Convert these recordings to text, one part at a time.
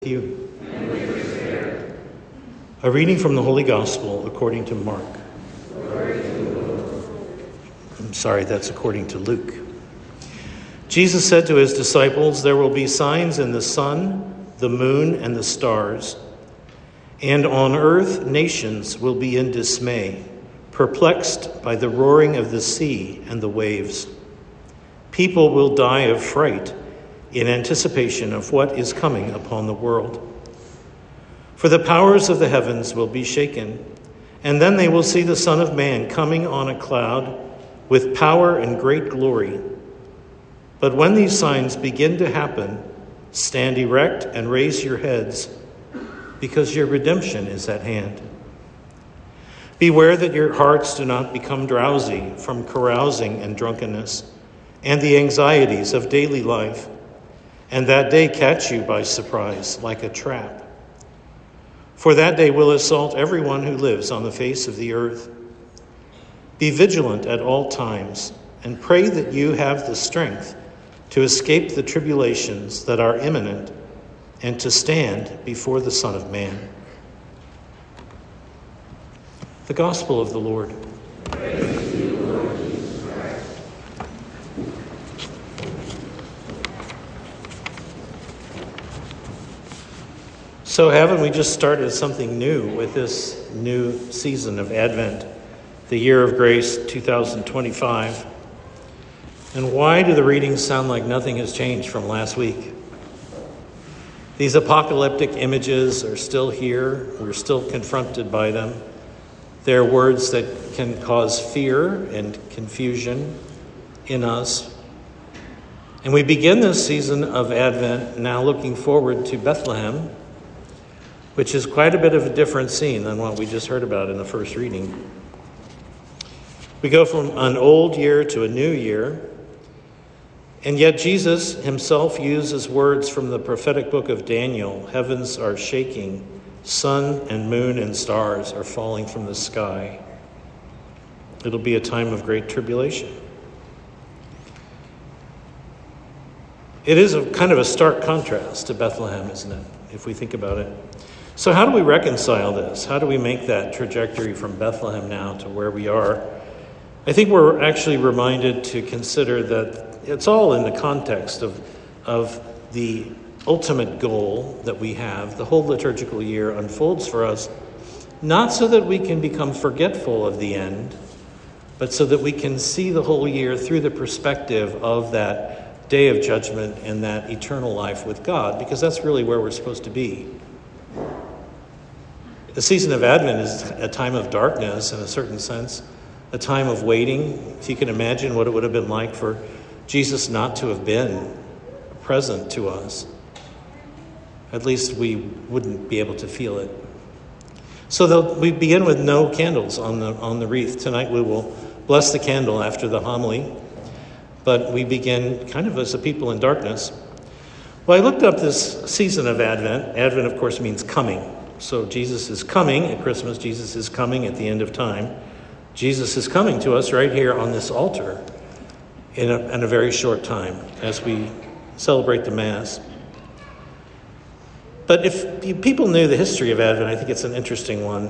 You. A reading from the Holy Gospel according to Mark. That's according to Luke. Jesus said to his disciples, "There will be signs in the sun, the moon, and the stars. And on earth nations will be in dismay, perplexed by the roaring of the sea and the waves. People will die of fright in anticipation of what is coming upon the world. For the powers of the heavens will be shaken, and then they will see the Son of Man coming on a cloud with power and great glory. But when these signs begin to happen, stand erect and raise your heads, because your redemption is at hand. Beware that your hearts do not become drowsy from carousing and drunkenness and the anxieties of daily life, and that day catch you by surprise like a trap. For that day will assault everyone who lives on the face of the earth. Be vigilant at all times, and pray that you have the strength to escape the tribulations that are imminent and to stand before the Son of Man." The Gospel of the Lord. Praise to you, Lord Jesus Christ. So haven't we just started something new with this new season of Advent, the year of grace 2025? And why do the readings sound like nothing has changed from last week? These apocalyptic images are still here. We're still confronted by them. They're words that can cause fear and confusion in us. And we begin this season of Advent now looking forward to Bethlehem, which is quite a bit of a different scene than what we just heard about in the first reading. We go from an old year to a new year, and yet Jesus himself uses words from the prophetic book of Daniel. Heavens are shaking, sun and moon and stars are falling from the sky. It'll be a time of great tribulation. It is a kind of a stark contrast to Bethlehem, isn't it, if we think about it? So how do we reconcile this? How do we make that trajectory from Bethlehem now to where we are? I think we're actually reminded to consider that it's all in the context of the ultimate goal that we have. The whole liturgical year unfolds for us, not so that we can become forgetful of the end, but so that we can see the whole year through the perspective of that day of judgment and that eternal life with God, because that's really where we're supposed to be. The season of Advent is a time of darkness in a certain sense, a time of waiting. If you can imagine what it would have been like for Jesus not to have been present to us, at least we wouldn't be able to feel it. So we begin with no candles on the wreath. Tonight we will bless the candle after the homily, but we begin kind of as a people in darkness. Well, I looked up this season of Advent. Advent, of course, means coming. So Jesus is coming at Christmas. Jesus is coming at the end of time. Jesus is coming to us right here on this altar in a very short time as we celebrate the Mass. But if people knew the history of Advent, I think it's an interesting one.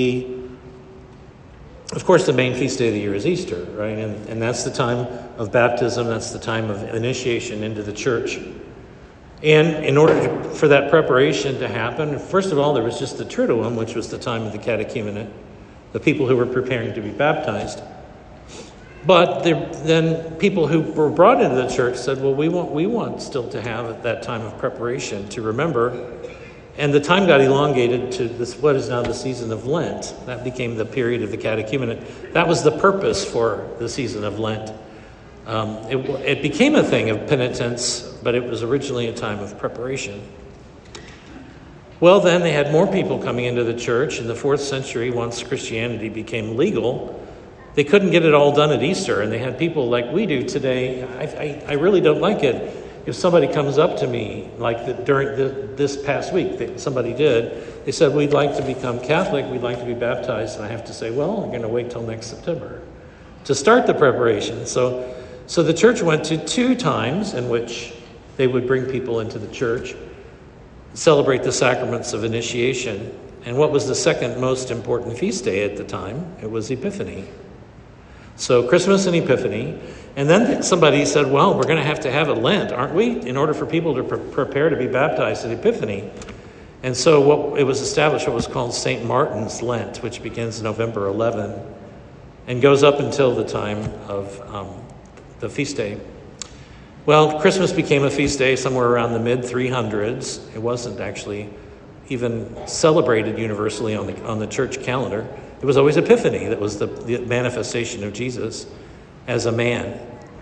Of course, the main feast day of the year is Easter, right? And that's the time of baptism. That's the time of initiation into the church. And in order for that preparation to happen, first of all, there was just the Triduum, which was the time of the catechumenate, the people who were preparing to be baptized. But then people who were brought into the church said, well, we want still to have that time of preparation to remember. And the time got elongated to what is now the season of Lent. That became the period of the catechumenate. That was the purpose for the season of Lent. It became a thing of penitence, but it was originally a time of preparation. Well, then they had more people coming into the church. In the 4th century, once Christianity became legal, they couldn't get it all done at Easter, and they had people like we do today. I really don't like it if somebody comes up to me, like during this past week, somebody did. They said, we'd like to become Catholic, we'd like to be baptized, and I have to say, well, I'm going to wait till next September to start the preparation. So the church went to 2 times in which they would bring people into the church. celebrate the sacraments of initiation. And what was the second most important feast day at the time? It was Epiphany. So Christmas and Epiphany. And then somebody said, well, we're going to have a Lent, aren't we, in order for people to prepare to be baptized at Epiphany. And so it was established what was called St. Martin's Lent, which begins November 11 and goes up until the time of the feast day. Well, Christmas became a feast day somewhere around the mid-300s. It wasn't actually even celebrated universally on the church calendar. It was always Epiphany that was the manifestation of Jesus as a man.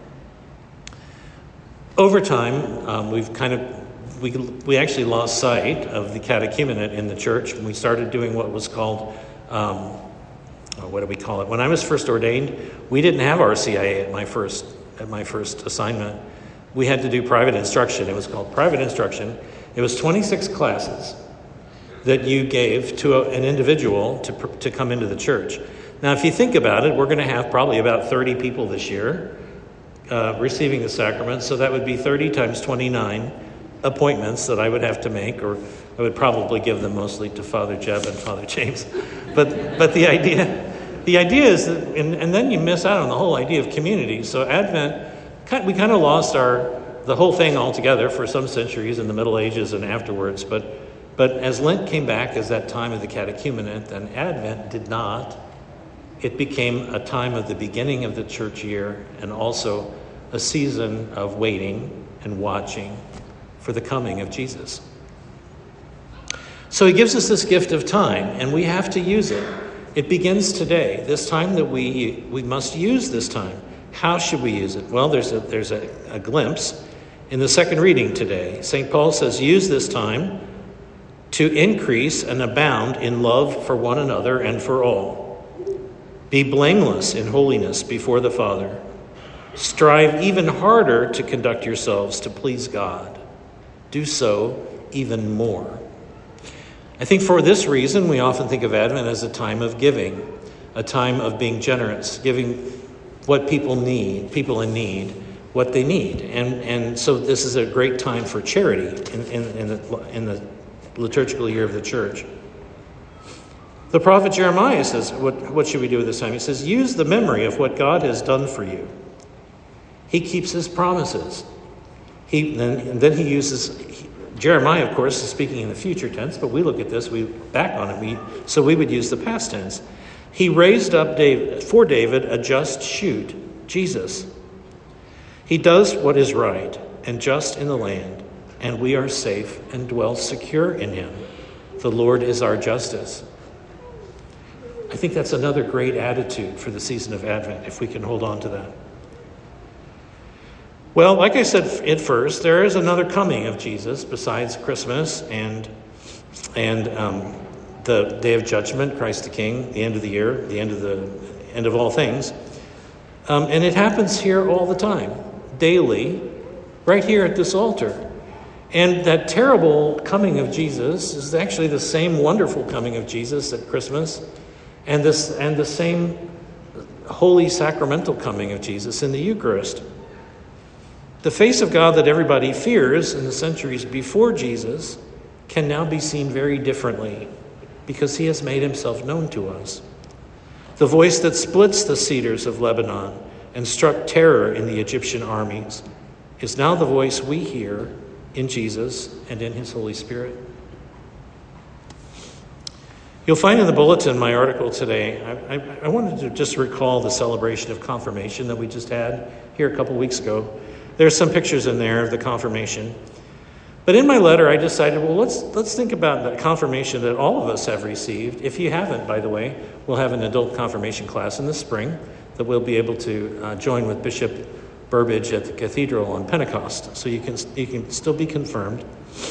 Over time, we actually lost sight of the catechumenate in the church, and we started doing what was called, what do we call it? When I was first ordained, we didn't have RCIA at my first assignment. We had to do private instruction. It was called private instruction. It was 26 classes that you gave to an individual to come into the church. Now, if you think about it, we're going to have probably about 30 people this year receiving the sacrament, so that would be 30 times 29 appointments that I would have to make, or I would probably give them mostly to Father Jeb and Father James. But the idea is that, and then you miss out on the whole idea of community. So Advent, we kind of lost the whole thing altogether for some centuries in the Middle Ages and afterwards. But as Lent came back as that time of the catechumenate, then Advent did not. It became a time of the beginning of the church year and also a season of waiting and watching for the coming of Jesus. So he gives us this gift of time, and we have to use it. It begins today, this time that we must use this time. How should we use it? Well, there's a glimpse in the second reading today. St. Paul says, use this time to increase and abound in love for one another and for all. Be blameless in holiness before the Father. Strive even harder to conduct yourselves to please God. Do so even more. I think for this reason, we often think of Advent as a time of giving, a time of being generous, giving what people need, people in need, what they need. And so this is a great time for charity in the liturgical year of the church. The prophet Jeremiah says, what should we do with this time? He says, use the memory of what God has done for you. He keeps his promises. Jeremiah, of course, is speaking in the future tense, but we look at this, we back on it, so we would use the past tense. He raised up for David a just shoot, Jesus. He does what is right and just in the land, and we are safe and dwell secure in him. The Lord is our justice. I think that's another great attitude for the season of Advent, if we can hold on to that. Well, like I said at first, there is another coming of Jesus besides Christmas and the Day of Judgment, Christ the King, the end of the year, the end of all things. And it happens here all the time, daily, right here at this altar. And that terrible coming of Jesus is actually the same wonderful coming of Jesus at Christmas, and the same holy sacramental coming of Jesus in the Eucharist. The face of God that everybody fears in the centuries before Jesus can now be seen very differently because he has made himself known to us. The voice that splits the cedars of Lebanon and struck terror in the Egyptian armies is now the voice we hear in Jesus and in his Holy Spirit. You'll find in the bulletin my article today. I wanted to just recall the celebration of confirmation that we just had here a couple weeks ago. There's some pictures in there of the confirmation. But in my letter, I decided, well, let's think about the confirmation that all of us have received. If you haven't, by the way, we'll have an adult confirmation class in the spring that we'll be able to join with Bishop Burbage at the cathedral on Pentecost. So you can still be confirmed.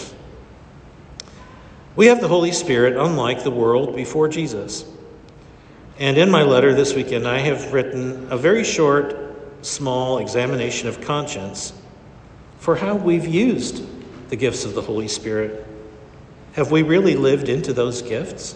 We have the Holy Spirit, unlike the world before Jesus. And in my letter this weekend, I have written a very short, small examination of conscience for how we've used the gifts of the Holy Spirit. Have we really lived into those gifts?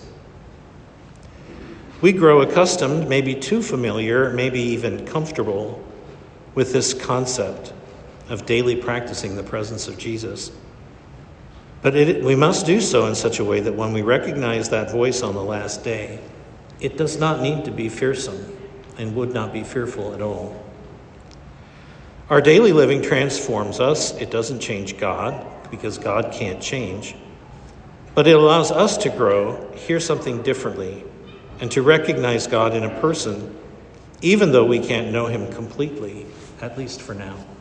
We grow accustomed, maybe too familiar, maybe even comfortable with this concept of daily practicing the presence of Jesus. But we must do so in such a way that when we recognize that voice on the last day, it does not need to be fearsome and would not be fearful at all. Our daily living transforms us. It doesn't change God, because God can't change. But it allows us to grow, hear something differently, and to recognize God in a person, even though we can't know him completely, at least for now.